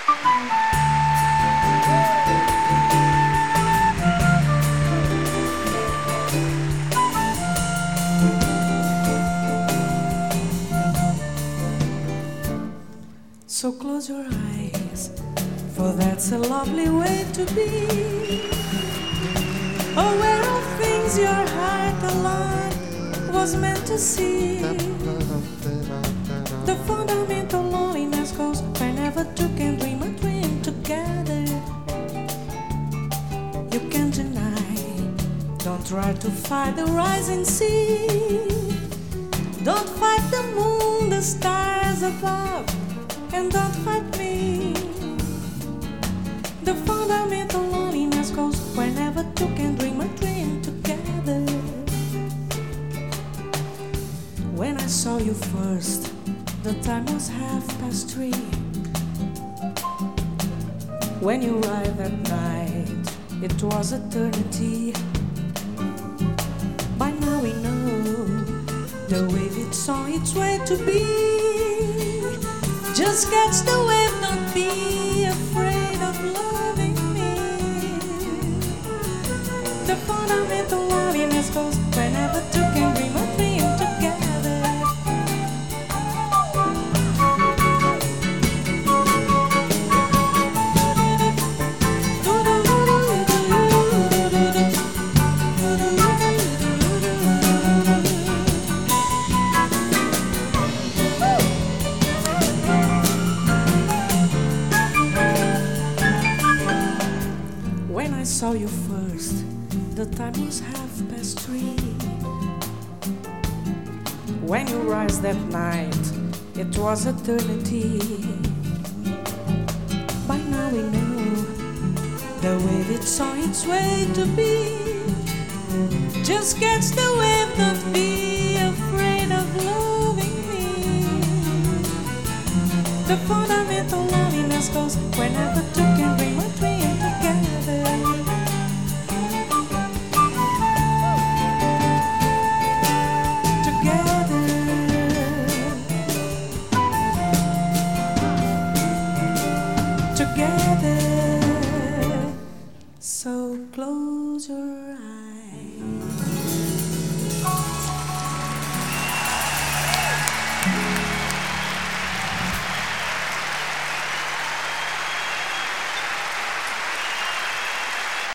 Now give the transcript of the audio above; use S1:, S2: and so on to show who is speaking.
S1: So close your eyes, for that's a lovely way to be. Aware of things your heart alone was meant to see. The fundamental loneliness goes whenever two can dream a dream together. You can't deny, don't try to fight the rising sea. Don't fight the moon, the stars above, and don't fight me. The fundamental loneliness goes whenever two can dream a dream together. When I saw you first, the time was 3:30. When you arrived at night, it was eternity. By now we know the wave it's on its way to be. Just catch the wave, don't be afraid of loving me. The fundamental loneliness goes whenever two can dream a dream together. When I saw you first, the time was 3:30. When you rise that night, it was eternity. By now we know the wave it's on its way to be. Just catch the wave, don't be afraid of loving me. The fundamental loneliness goes whenever two